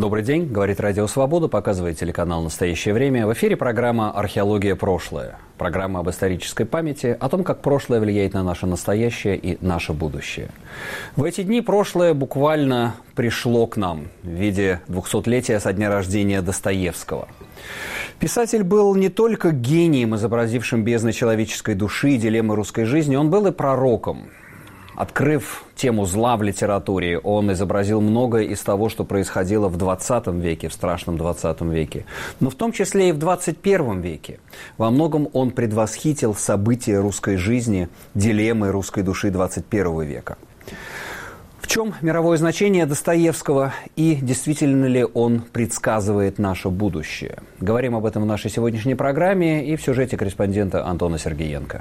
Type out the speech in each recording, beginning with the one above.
Добрый день, говорит Радио Свобода, показывает телеканал «Настоящее время». В эфире программа «Археология. Прошлое». Программа об исторической памяти, о том, как прошлое влияет на наше настоящее и наше будущее. В эти дни прошлое буквально пришло к нам в виде 200-летия со дня рождения Достоевского. Писатель был не только гением, изобразившим бездны человеческой души и дилеммы русской жизни, он был и пророком. Открыв тему зла в литературе, он изобразил многое из того, что происходило в 20 веке, в страшном 20 веке, но в том числе и в 21 веке. Во многом он предвосхитил события русской жизни, дилеммы русской души 21 века. В чем мировое значение Достоевского и действительно ли он предсказывает наше будущее? Говорим об этом в нашей сегодняшней программе и в сюжете корреспондента Антона Сергеенко.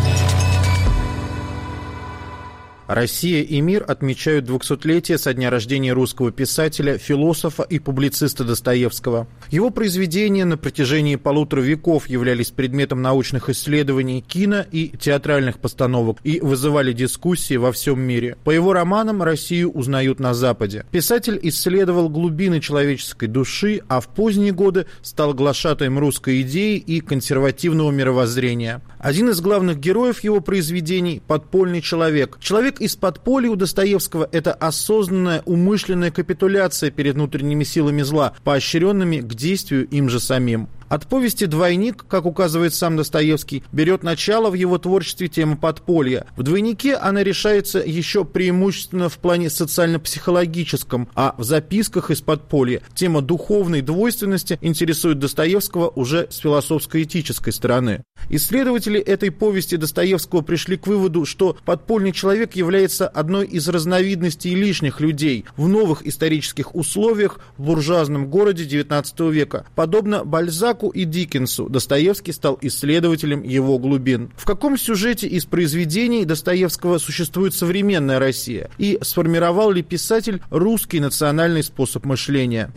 Россия и мир отмечают 200-летие со дня рождения русского писателя, философа и публициста Достоевского. Его произведения на протяжении 1,5 века являлись предметом научных исследований, кино и театральных постановок и вызывали дискуссии во всем мире. По его романам Россию узнают на Западе. Писатель исследовал глубины человеческой души, а в поздние годы стал глашатаем русской идеи и консервативного мировоззрения. Один из главных героев его произведений – подпольный человек. Человек из подполья у Достоевского – это осознанная, умышленная капитуляция перед внутренними силами зла, поощренными к действию им же самим. От повести «Двойник», как указывает сам Достоевский, берет начало в его творчестве тема подполья. В «Двойнике» она решается еще преимущественно в плане социально-психологическом, а в записках из подполья тема духовной двойственности интересует Достоевского уже с философско-этической стороны. Исследователи этой повести Достоевского пришли к выводу, что подпольный человек является одной из разновидностей лишних людей в новых исторических условиях в буржуазном городе XIX века. Подобно Бальзаку и Диккенсу, Достоевский стал исследователем его глубин. В каком сюжете из произведений Достоевского существует современная Россия? И сформировал ли писатель русский национальный способ мышления?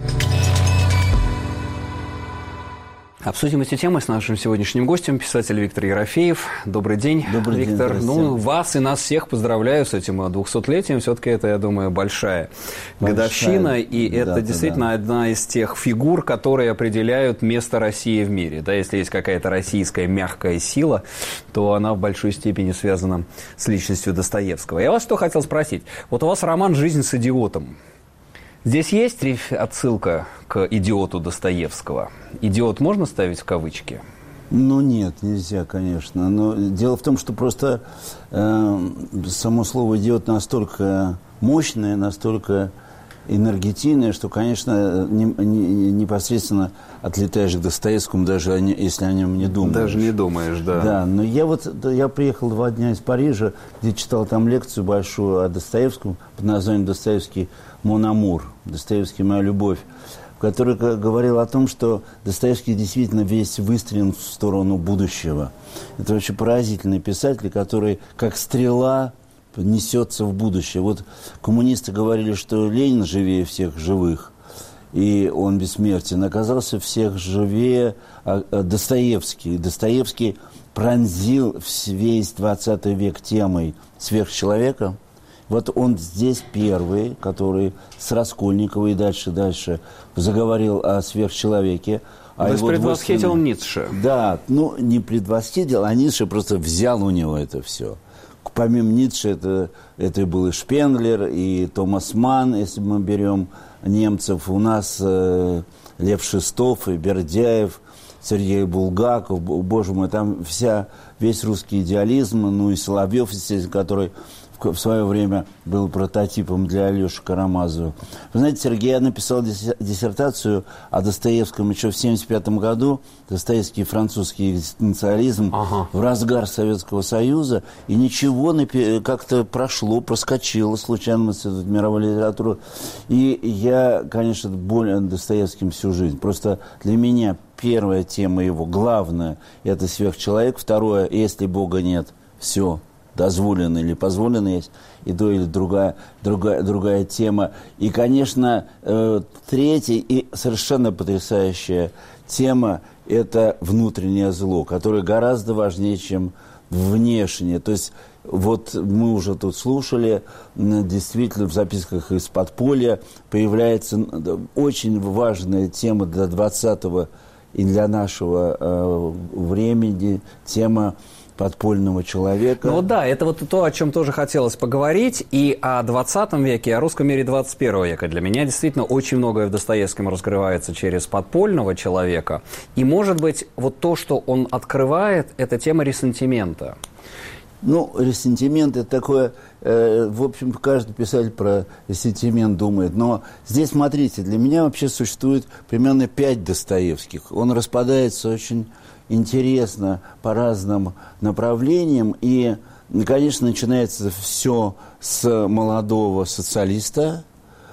Обсудим эти темы с нашим сегодняшним гостем, писатель Виктор Ерофеев. Добрый день, Добрый Виктор. день, Вас и нас всех поздравляю с этим 200-летием. Все-таки это, я думаю, большая годовщина. И это действительно одна из тех фигур, которые определяют место России в мире. Да, если есть какая-то российская мягкая сила, то она в большой степени связана с личностью Достоевского. Я вас что хотел спросить. Вот у вас роман «Жизнь с идиотом». Здесь есть отсылка к идиоту Достоевского? Идиот можно ставить в кавычки? Ну, нет, нельзя, конечно. Но дело в том, что просто само слово «идиот» настолько мощное, настолько энергетичное, что, конечно, непосредственно отлетаешь к Достоевскому, даже если о нем не думаешь. Даже не думаешь, да. Да, но я приехал 2 дня из Парижа, где читал там лекцию большую о Достоевском под названием «Достоевский Мон Амур», Достоевский «Моя любовь», в которой говорил о том, что Достоевский действительно весь выстрелен в сторону будущего. Это вообще поразительный писатель, который как стрела несется в будущее. Вот коммунисты говорили, что Ленин живее всех живых, и он бессмертен. Оказался всех живее Достоевский. Достоевский пронзил весь 20 век темой сверхчеловека. Вот он здесь первый, который с Раскольниковой и дальше заговорил о сверхчеловеке. То есть предвосхитил Ницше. Да, не предвосхитил, а Ницше просто взял у него это все. Помимо Ницше это был и Шпенглер, и Томас Манн, если мы берем немцев. У нас Лев Шестов, и Бердяев, Сергей Булгаков, боже мой, там весь русский идеализм, и Соловьев, естественно, который в свое время был прототипом для Алеши Карамазова. Вы знаете, Сергей, я написал диссертацию о Достоевском еще в 1975 году. Достоевский французский экзистенциализм в разгар Советского Союза. И ничего как-то проскочило случайно в Институт мировой литературы. И я, конечно, болен Достоевским всю жизнь. Просто для меня первая тема его, главная, это сверхчеловек. Второе, если Бога нет, все. Дозволено или позволено есть, и то или другая тема. И, конечно, третья и совершенно потрясающая тема – это внутреннее зло, которое гораздо важнее, чем внешнее. То есть вот мы уже тут слушали, действительно в записках из подполья появляется очень важная тема для 20-го и для нашего времени, тема подпольного человека. Ну да, это вот то, о чем тоже хотелось поговорить. И о 20 веке, и о русском мире 21 века. Для меня действительно очень многое в Достоевском раскрывается через подпольного человека. И, может быть, вот то, что он открывает, это тема ресентимента. Ну, ресентимент – это такое, в общем, каждый писатель про ресентимент думает. Но здесь, смотрите, для меня вообще существует примерно 5 Достоевских. Он распадается очень интересно по разным направлениям. И, конечно, начинается все с молодого социалиста,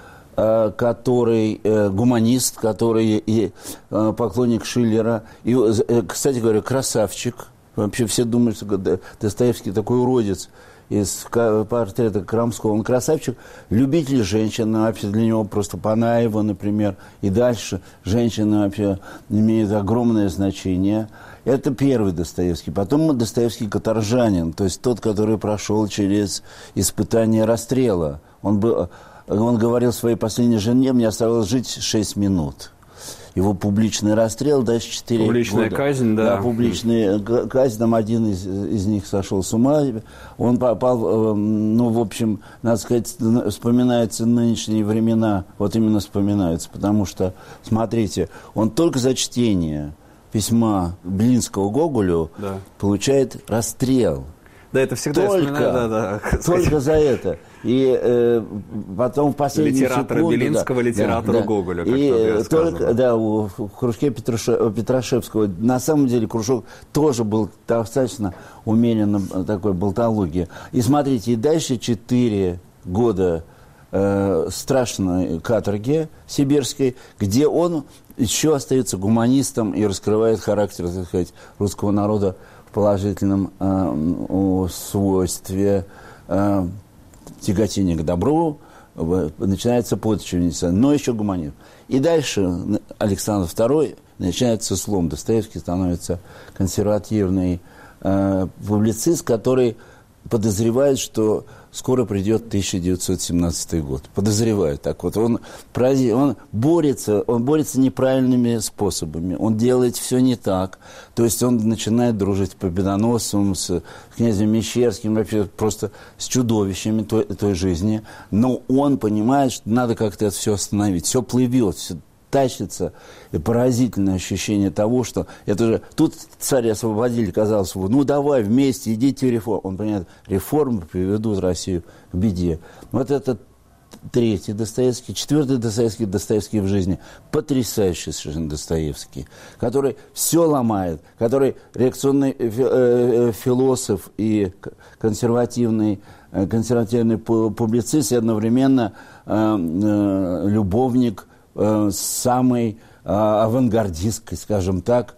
который гуманист, который и поклонник Шиллера. И, кстати говоря, красавчик. Вообще все думают, что Достоевский такой уродец из портрета Крамского. Он красавчик, любитель женщин, вообще для него просто Панаева, например, и дальше женщины вообще имеют огромное значение. Это первый Достоевский. Потом Достоевский каторжанин, то есть тот, который прошел через испытание расстрела. Он говорил своей последней жене: мне оставалось жить 6 минут. Его публичный расстрел, дальше 4 публичная года. Казнь, да. Да, публичная казнь, там один из них сошел с ума. Он попал, ну, в общем, надо сказать, вспоминаются нынешние времена, вот именно вспоминаются, потому что, смотрите, он только за чтение письма Белинского Гоголю получает расстрел. Да, это всегда Только за это. И потом в последнюю секунду... Белинского, литератора Гоголя, как и только, да, в кружке Петрашевского. На самом деле кружок тоже был достаточно умеренно такой болтологии. И смотрите, и дальше 4 года страшной каторги сибирской, где он еще остается гуманистом и раскрывает характер, так сказать, русского народа в положительном свойстве тяготения к добру, начинается подчиниться, но еще гуманизм. И дальше Александр II начинается слом. Достоевский становится консервативный публицист, который подозревает, что скоро придет 1917 год. Подозревает так вот. Он борется неправильными способами. Он делает все не так. То есть он начинает дружить с Победоносцем, с князем Мещерским, вообще просто с чудовищами той жизни. Но он понимает, что надо как-то это все остановить. Все плывет, все тащится, и поразительное ощущение того, что это же... Тут царя освободили, казалось, ну давай вместе, идите реформы. Он понимает, реформы приведут Россию к беде. Вот это 3-й Достоевский. 4-й Достоевский в жизни. Потрясающий совершенно Достоевский, который все ломает, который реакционный философ и консервативный публицист, и одновременно любовник самой авангардистской, скажем так,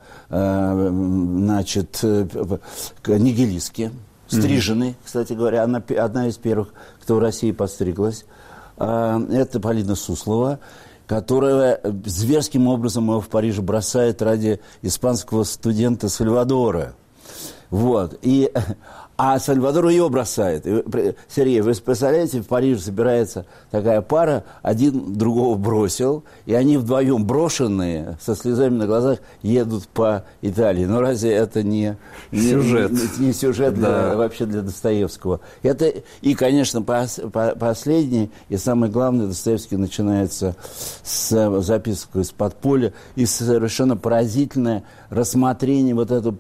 значит, нигилистки, стриженный, кстати говоря, одна из первых, кто в России подстриглась. Это Полина Суслова, которая зверским образом его в Париже бросает ради испанского студента Сальвадора. Вот. А Сальвадор ее бросает. Сергей, вы представляете, в Париже собирается такая пара, один другого бросил, и они вдвоем брошенные, со слезами на глазах, едут по Италии. Но разве это не сюжет вообще для Достоевского? И, конечно, последний и самое главное, Достоевский начинается с записок из подполья и совершенно поразительное рассмотрение вот это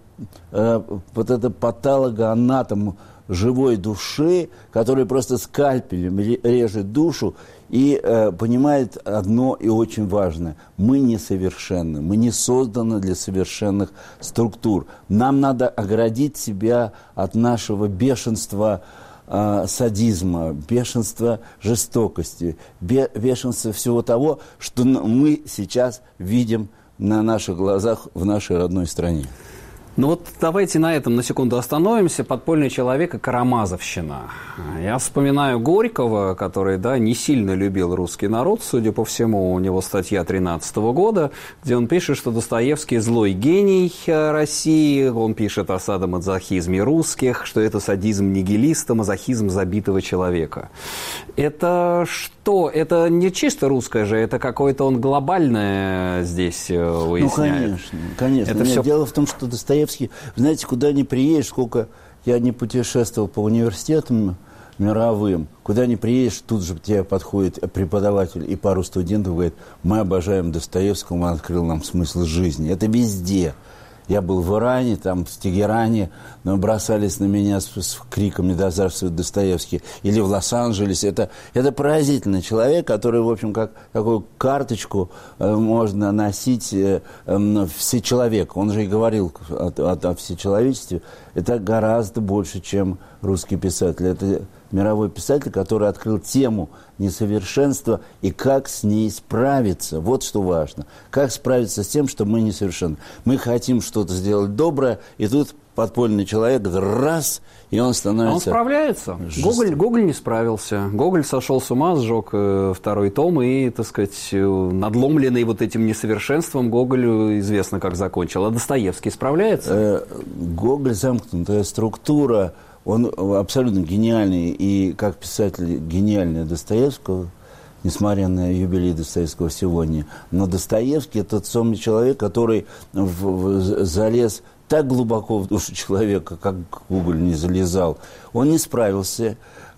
патологоанатом живой души, который просто скальпелем режет душу и понимает одно и очень важное. Мы несовершенны, мы не созданы для совершенных структур. Нам надо оградить себя от нашего бешенства садизма, бешенства жестокости, бешенства всего того, что мы сейчас видим на наших глазах в нашей родной стране. Ну вот давайте на этом на секунду остановимся. «Подпольный человек» и «Карамазовщина». Я вспоминаю Горького, который, да, не сильно любил русский народ, судя по всему. У него статья 13 года, где он пишет, что Достоевский злой гений России. Он пишет о садомазохизме русских, что это садизм нигилиста, мазохизм забитого человека. Это что? Это не чисто русское же, это какое-то он глобальное здесь выясняет. Ну, конечно. Это все... Дело в том, что Достоевский, знаете, куда ни приедешь, сколько я не путешествовал по университетам мировым, куда ни приедешь, тут же тебе подходит преподаватель и пару студентов говорит: мы обожаем Достоевского, он открыл нам смысл жизни. Это везде. Я был в Иране, там, в Тегеране, но бросались на меня с криками «Да здравствует Достоевский!» Или в Лос-Анджелесе. Это поразительный человек, который, в общем, как такую карточку можно носить всечеловек. Он же и говорил о всечеловечестве. Это гораздо больше, чем русский писатель. Это мировой писатель, который открыл тему несовершенства и как с ней справиться. Вот что важно. Как справиться с тем, что мы несовершенны. Мы хотим что-то сделать доброе, и тут подпольный человек, раз, и он становится... Он справляется. Гоголь не справился. Гоголь сошел с ума, сжег второй том, и, так сказать, надломленный вот этим несовершенством, Гоголь известно, как закончил. А Достоевский справляется? Гоголь замкнутая структура. Он абсолютно гениальный, и как писатель гениальный Достоевского, несмотря на юбилей Достоевского сегодня. Но Достоевский – это тот самый человек, который залез так глубоко в душу человека, как Гоголь не залезал. Он не справился.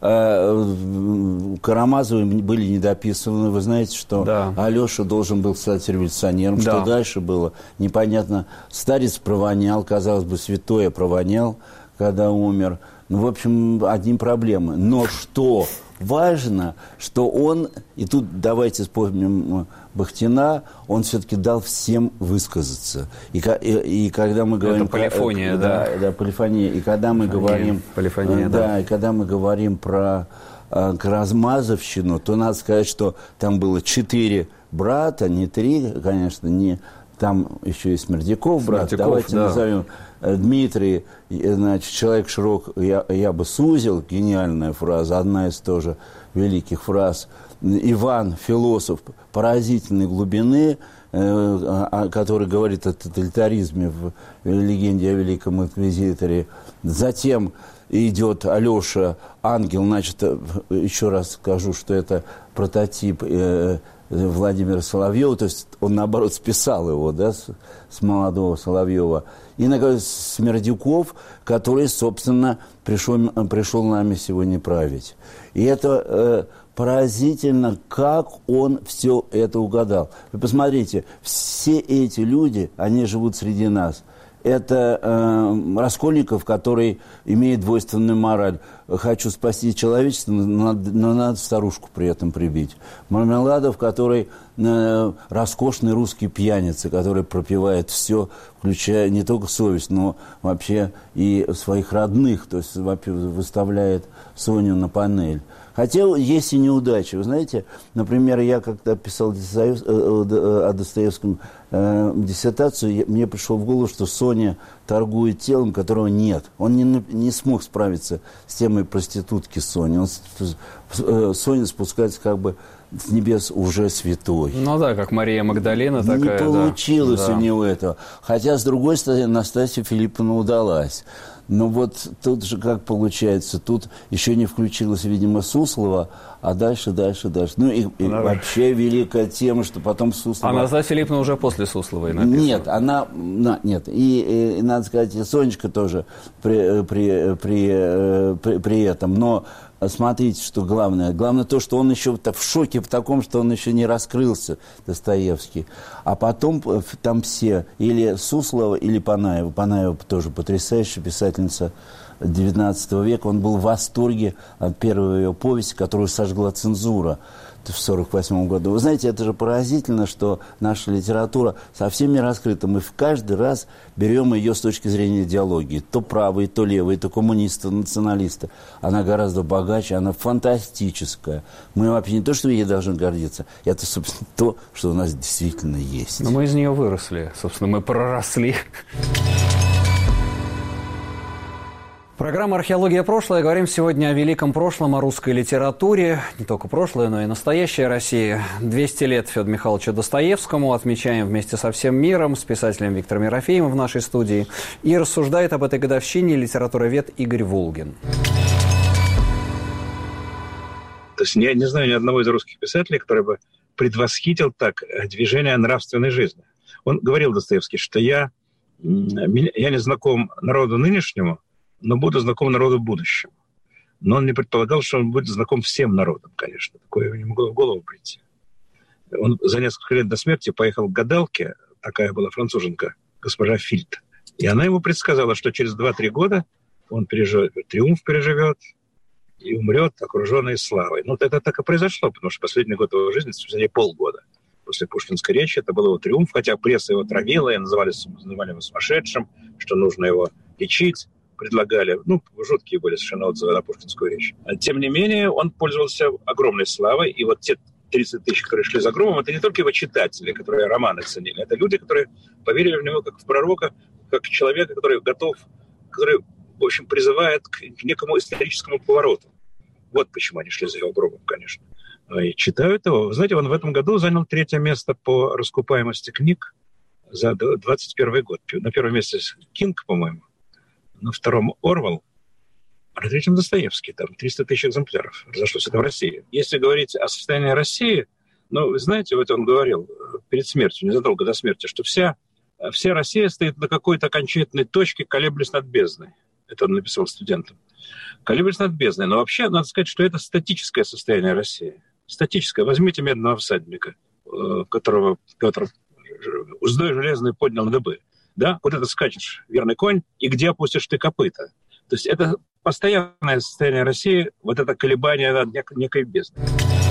Карамазовы были недописаны. Вы знаете, что да. Алеша должен был стать революционером. Да. Что дальше было, непонятно. Старец провонял, казалось бы, святой провонял, когда умер. Ну, в общем, одни проблемы. Но что важно, что он, и тут давайте вспомним Бахтина, он все-таки дал всем высказаться. И когда мы говорим... Это полифония, да? Да, полифония. И когда мы говорим... Полифония, да. И когда мы говорим про Карамазовщину, то надо сказать, что там было 4 брата, не 3, конечно, не... Там еще и Смердяков, брат. Давайте назовем Дмитрий, значит, человек широк, я бы сузил, гениальная фраза, одна из тоже великих фраз. Иван, философ поразительной глубины, который говорит о тоталитаризме в легенде о Великом Инквизиторе. Затем идет Алеша, ангел, значит, еще раз скажу, что это прототип Владимира Соловьева, то есть он, наоборот, списал его, да, с молодого Соловьева. И, наконец, Смердяков, который, собственно, пришел нами сегодня править. И это поразительно, как он все это угадал. Вы посмотрите, все эти люди, они живут среди нас. Это Раскольников, который имеет двойственную мораль. Хочу спасти человечество, но надо старушку при этом прибить. Мармеладов, который роскошный русский пьяница, который пропивает все, включая не только совесть, но вообще и своих родных, то есть выставляет Соню на панель. Хотя есть и неудачи. Вы знаете, например, я когда писал о Достоевском диссертацию, мне пришло в голову, что Соня торгует телом, которого нет. Он не смог справиться с темой проститутки Сони. Соня спускается как бы с небес уже святой. Ну да, как Мария Магдалина такая. Не получилось да. у него этого. Хотя, с другой стороны, Настасья Филипповна удалась. Но вот тут же как получается, тут еще не включилась, видимо, Суслова, а дальше. Ну и вообще великая тема, что потом Суслова... А Настасья Филипповна уже после Сусловой написана. Нет, и надо сказать, и Сонечка тоже при этом, но... Смотрите, что главное. Главное то, что он еще в шоке в таком, что он еще не раскрылся, Достоевский. А потом там все, или Суслова, или Панаева. Панаева тоже потрясающая писательница XIX века. Он был в восторге от первой ее повести, которую сожгла цензура в 1948 году. Вы знаете, это же поразительно, что наша литература совсем не раскрыта. Мы каждый раз берем ее с точки зрения идеологии. То правые, то левые, то коммунисты, националисты. Она гораздо богаче, она фантастическая. Мы вообще не то, что ей должны гордиться, это, собственно, то, что у нас действительно есть. Но мы из нее выросли. Собственно, мы проросли. Программа «Археология. Прошлое». Говорим сегодня о великом прошлом, о русской литературе. Не только прошлое, но и настоящая Россия. 200 лет Федору Михайловичу Достоевскому. Отмечаем вместе со всем миром с писателем Виктором Ерофеевым в нашей студии. И рассуждает об этой годовщине литературовед Игорь Волгин. То есть я не знаю ни одного из русских писателей, который бы предвосхитил так движение нравственной жизни. Он говорил, Достоевский, что я не знаком народу нынешнему, но буду знаком народу будущему. Но он не предполагал, что он будет знаком всем народам, конечно. Такое не могло в голову прийти. Он за несколько лет до смерти поехал к гадалке, такая была француженка, госпожа Фильд. И она ему предсказала, что через 2-3 года он триумф переживет и умрет, окруженный славой. Ну, это так и произошло, потому что последний год его жизни, точнее, полгода после пушкинской речи, это был его триумф, хотя пресса его травила, и называли его сумасшедшим, что нужно его лечить. Предлагали, жуткие были совершенно отзывы на пушкинскую речь. Тем не менее, он пользовался огромной славой, и вот те 30 тысяч, которые шли за громом, это не только его читатели, которые романы ценили, это люди, которые поверили в него как в пророка, как человека, который готов, который, в общем, призывает к некому историческому повороту. Вот почему они шли за его гробом, конечно. И читают его. Вы знаете, он в этом году занял 3-е место по раскупаемости книг за 2021 год. На 1-м месте Кинг, по-моему, на 2-м Орвелл, а на 3-м Достоевский. Там 300 тысяч экземпляров разошлось. Это в России. Если говорить о состоянии России, вы знаете, вот он говорил перед смертью, незадолго до смерти, что вся Россия стоит на какой-то окончательной точке, колеблясь над бездной. Это он написал студентам. Колеблясь над бездной. Но вообще, надо сказать, что это статическое состояние России. Статическое. Возьмите «Медного всадника», которого Петр уздой железной поднял на дыбы. Да? Куда ты скачешь, верный конь, и где опустишь ты копыта. То есть это постоянное состояние России, вот это колебание над некой бездной.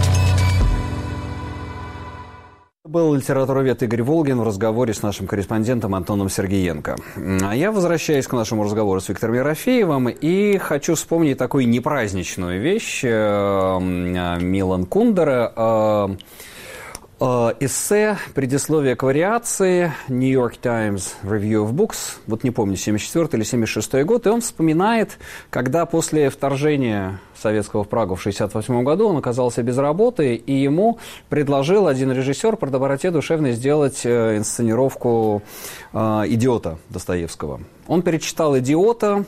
Был литературовед Игорь Волгин в разговоре с нашим корреспондентом Антоном Сергеенко. А я возвращаюсь к нашему разговору с Виктором Ерофеевым и хочу вспомнить такую непраздничную вещь Милан Кундера. Эссе, предисловие к вариации, New York Times Review of Books, вот не помню, 74 или 76 год, и он вспоминает, когда после вторжения советского в Прагу в 68 году он оказался без работы, и ему предложил один режиссер по доброте душевной сделать инсценировку «Идиота» Достоевского. Он перечитал «Идиота»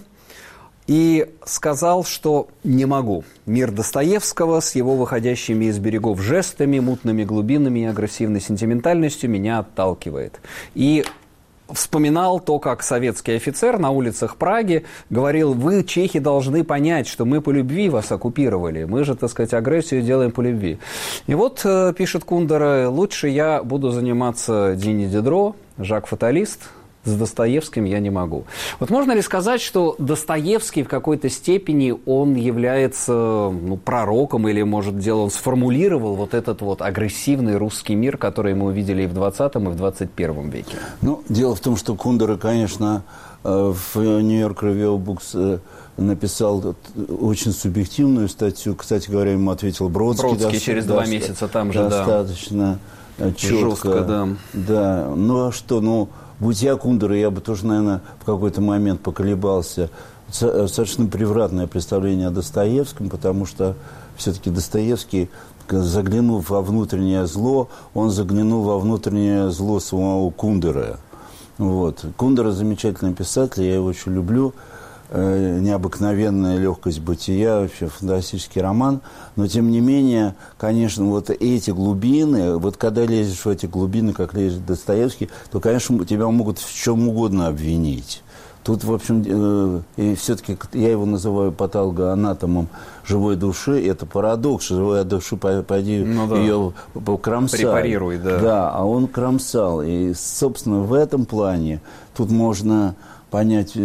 и сказал, что не могу. Мир Достоевского с его выходящими из берегов жестами, мутными глубинами и агрессивной сентиментальностью меня отталкивает. И вспоминал то, как советский офицер на улицах Праги говорил: вы, чехи, должны понять, что мы по любви вас оккупировали. Мы же, так сказать, агрессию делаем по любви. И вот, пишет Кундера, лучше я буду заниматься Дини Дидро, Жак Фаталист, с Достоевским я не могу. Вот можно ли сказать, что Достоевский в какой-то степени он является пророком, или, может, он сформулировал вот этот вот агрессивный русский мир, который мы увидели и в 20 и в 21 веке? Дело в том, что Кундера, конечно, в New York Review of Books написал очень субъективную статью. Кстати говоря, ему ответил Бродский через 2 месяца там же, достаточно четко. Жестко, да. Да. А что, будь я Кундера, я бы тоже, наверное, в какой-то момент поколебался. Совершенно превратное представление о Достоевском, потому что все-таки Достоевский, заглянув во внутреннее зло, он заглянул во внутреннее зло самого Кундера. Вот. Кундера замечательный писатель, я его очень люблю. Необыкновенная легкость бытия, вообще фантастический роман. Но, тем не менее, конечно, вот эти глубины, вот когда лезешь в эти глубины, как лезет Достоевский, то, конечно, тебя могут в чем угодно обвинить. Тут, в общем, и все-таки я его называю патологоанатомом живой души. Это парадокс. Живая душа, пойди ее кромсай. Препарируй, да. Да, а он кромсал. И, собственно, в этом плане тут можно понять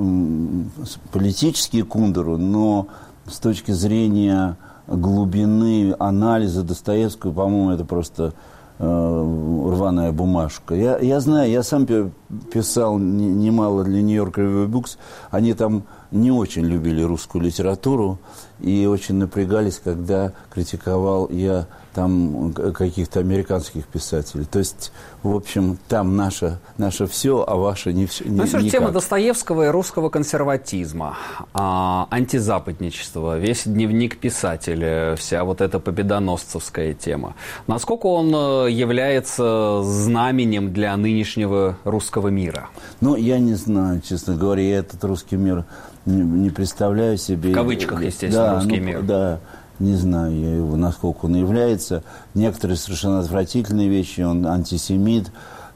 политический Кундеру, но с точки зрения глубины анализа Достоевского, по-моему, это просто рваная бумажка. Я знаю, я сам писал немало для Нью-Йорк Review Books, они там не очень любили русскую литературу и очень напрягались, когда критиковал я там каких-то американских писателей. То есть, в общем, там наше все, а ваше не все. Ну, все же тема Достоевского и русского консерватизма, антизападничества, весь дневник писателя, вся вот эта победоносцевская тема. Насколько он является знаменем для нынешнего русского мира? Ну, я не знаю, честно говоря, я этот русский мир не представляю себе. В кавычках, естественно, да, русский мир. Да. Не знаю я его, насколько он является. Некоторые совершенно отвратительные вещи. Он антисемит.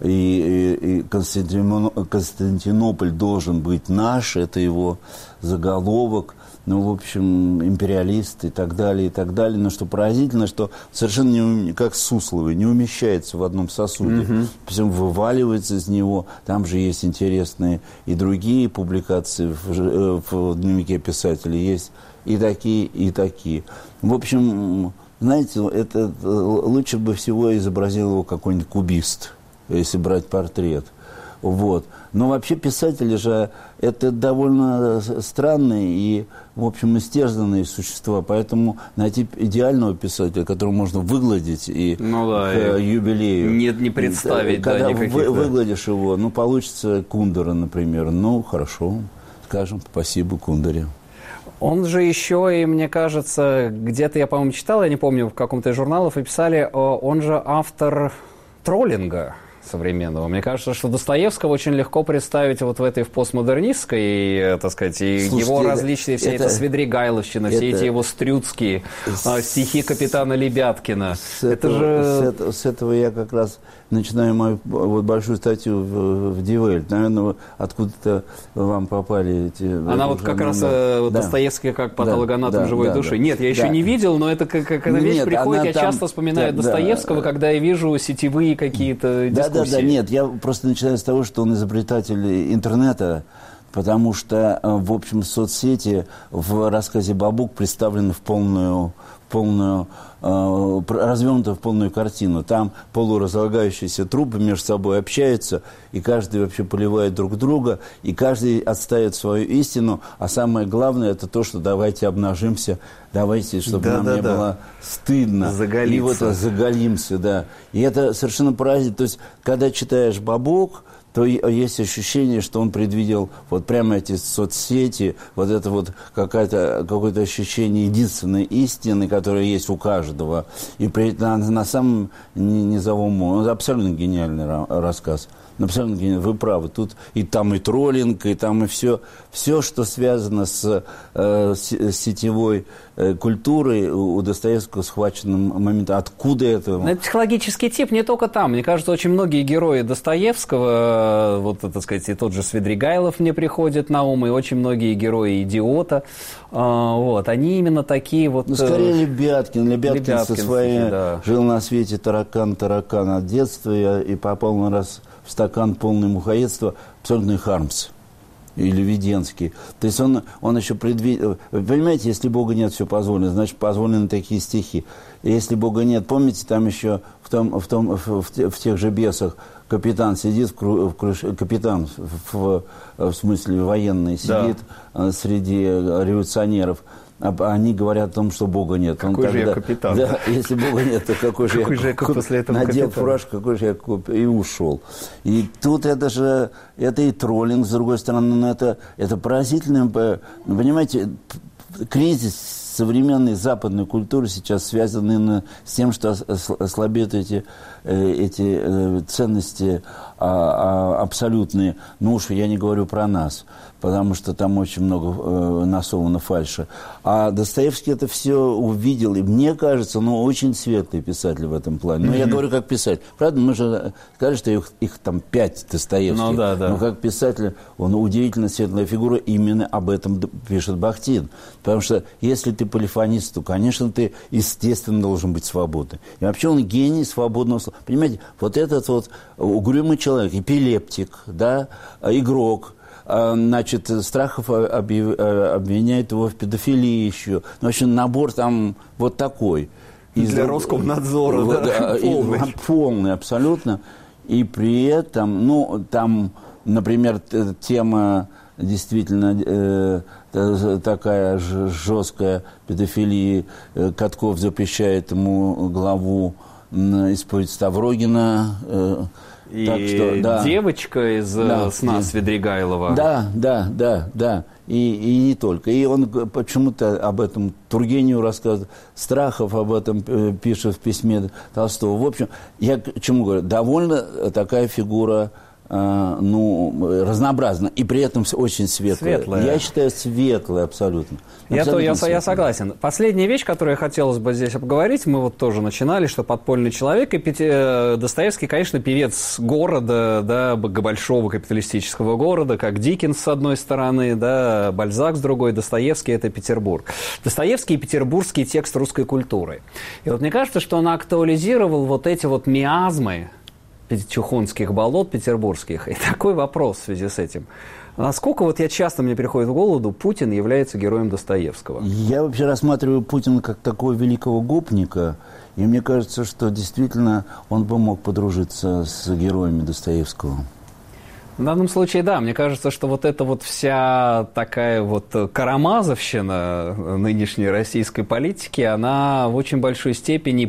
И Константинополь должен быть наш. Это его заголовок. Ну, в общем, империалист и так далее, и так далее. Но что поразительно, что совершенно как Сусловый, не умещается в одном сосуде. Причем вываливается из него. Там же есть интересные и другие публикации в дневнике писателя. Есть и такие, и такие. В общем, знаете, это лучше бы всего изобразил его какой-нибудь кубист, если брать портрет. Вот. Но вообще писатели же это довольно странные и, в общем, истерзанные существа. Поэтому найти идеального писателя, которого можно выгладить и к юбилею. Не представить, когда никаких. Выгладишь его, получится Кундера, например. хорошо, скажем спасибо Кундере. Он же еще, и мне кажется, где-то я, по-моему, читал, я не помню, в каком-то из журналов, и писали, он же автор троллинга современного. Мне кажется, что Достоевского очень легко представить вот в этой в постмодернистской, так сказать, и слушайте, его различные, вся эта Свидригайловщина, все эти его стрюцкие стихи капитана Лебяткина. С этого я как раз начинаю мою большую статью в Die Welt. Наверное, откуда-то вам попали эти... Она вот как раз Достоевский как патологоанатом живой души. Нет, я еще не видел, но это как эта вещь приходит. Я часто вспоминаю Достоевского, когда я вижу сетевые какие-то дискуссии. Нет, я просто начинаю с того, что он изобретатель интернета, потому что, в общем, соцсети в рассказе «Бабук» представлены развернуты в полную картину. Там полуразлагающиеся трупы между собой общаются, и каждый вообще поливает друг друга, и каждый отстаивает свою истину, а самое главное, это то, что давайте обнажимся, давайте, чтобы нам не было стыдно. Заголиться. И вот заголимся, да. И это совершенно поразительно. То есть, когда читаешь «Бабук», то есть ощущение, что он предвидел вот прямо эти соцсети, вот это вот какое-то ощущение единственной истины, которая есть у каждого. И на самом низовом уровне. Это абсолютно гениальный рассказ. Абсолютно гениальный. Вы правы. Тут и там и троллинг, и там и все, что связано с сетевой культурой у Достоевского схвачено моментом. Откуда это? Это психологический тип не только там. Мне кажется, очень многие герои Достоевского, вот, так сказать, и тот же Свидригайлов мне приходит на ум, и очень многие герои «Идиота», вот, они именно такие вот... скорее Лебяткин. Лебяткин со своей жил на свете таракан от детства и попал на раз в стакан полный мухоедства, абсолютный Хармс. Или Веденский. То есть он еще предвидел... Вы понимаете, если Бога нет, все позволено, значит, позволены такие стихи. И если Бога нет, помните, там еще в тех же «Бесах» капитан сидит капитан, в смысле военный, сидит среди революционеров. Они говорят о том, что Бога нет. Какой же я капитан? Да, если Бога нет, то какой же я после этого надел капитан? Фуражку, какой же я и ушел. И тут это и троллинг, с другой стороны, но это поразительно. Понимаете, кризис современной западной культуры сейчас связан именно с тем, что ослабеют эти ценности абсолютные. Ну уж я не говорю про нас, потому что там очень много насовано фальши. А Достоевский это все увидел, и мне кажется, очень светлый писатель в этом плане. Но я говорю как писатель. Правда, мы же сказали, что их там 5 Достоевских. Но как писатель он удивительно светлая фигура, именно об этом пишет Бахтин. Потому что если ты полифонист, то, конечно, ты, естественно, должен быть свободный. И вообще он гений свободного слова. Понимаете, вот этот вот угрюмый человек, эпилептик, да, игрок, значит, Страхов обвиняет его в педофилии еще. В общем, набор там вот такой. Для Роскомнадзора, полный абсолютно. И при этом, ну, там, например, тема действительно такая жесткая педофилии. Катков запрещает ему главу исповедь Ставрогина. И так что, да. девочка из «Сна» Свидригайлова. Да. И не только. И он почему-то об этом Тургеневу рассказывает, Страхов об этом пишет в письме Толстого. В общем, я к чему говорю, довольно такая фигура, разнообразна, и при этом очень светлая. Я считаю, светлая абсолютно. Я согласен. Последняя вещь, которую хотелось бы здесь обговорить, мы вот тоже начинали, что подпольный человек, и Достоевский, конечно, певец города, да, большого капиталистического города, как Диккенс с одной стороны, да, Бальзак с другой, Достоевский – это Петербург. Достоевский – петербургский текст русской культуры. И вот мне кажется, что он актуализировал вот эти вот миазмы Чухонских болот петербургских. И такой вопрос в связи с этим. Насколько, вот мне приходит в голову, Путин является героем Достоевского? Я вообще рассматриваю Путина как такого великого гопника, и мне кажется, что действительно он бы мог подружиться с героями Достоевского. В данном случае, да, мне кажется, что вот эта вот вся такая вот карамазовщина нынешней российской политики, она в очень большой степени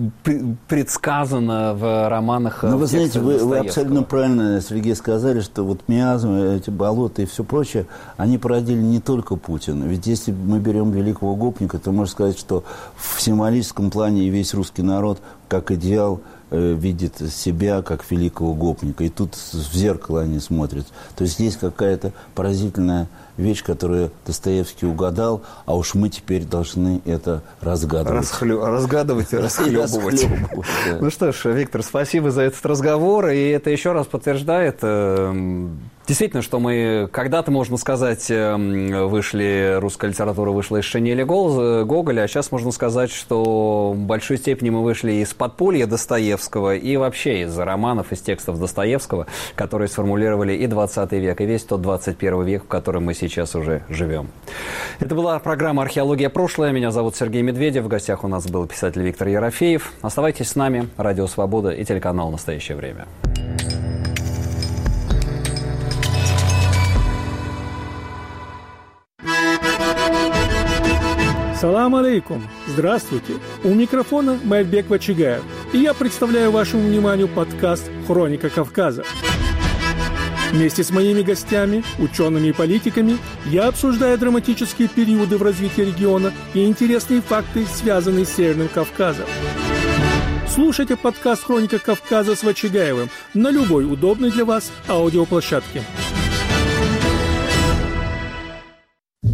предсказана в романах. Но вы знаете, вы абсолютно правильно, Сергей, сказали, что вот миазмы, эти болота и все прочее, они породили не только Путина. Ведь если мы берем великого гопника, то можно сказать, что в символическом плане и весь русский народ как идеал видит себя как великого гопника. И тут в зеркало они смотрят. То есть есть какая-то поразительная вещь, которую Достоевский угадал, а уж мы теперь должны это разгадывать. Разгадывать и расхлебывать. Да. Ну что ж, Виктор, спасибо за этот разговор. И это еще раз подтверждает действительно, что мы когда-то, можно сказать, русская литература вышла из шинели Гоголя, а сейчас можно сказать, что в большой степени мы вышли из подполья Достоевского и вообще из романов, из текстов Достоевского, которые сформулировали и 20 век, и весь тот 21 век, в котором мы сейчас уже живем. Это была программа «Археология. Прошлое». Меня зовут Сергей Медведев. В гостях у нас был писатель Виктор Ерофеев. Оставайтесь с нами. Радио «Свобода» и телеканал «Настоящее время». Салам алейкум! Здравствуйте! У микрофона Майбек Вачигаев, и я представляю вашему вниманию подкаст «Хроника Кавказа». Вместе с моими гостями, учеными и политиками, я обсуждаю драматические периоды в развитии региона и интересные факты, связанные с Северным Кавказом. Слушайте подкаст «Хроника Кавказа» с Вачигаевым на любой удобной для вас аудиоплощадке.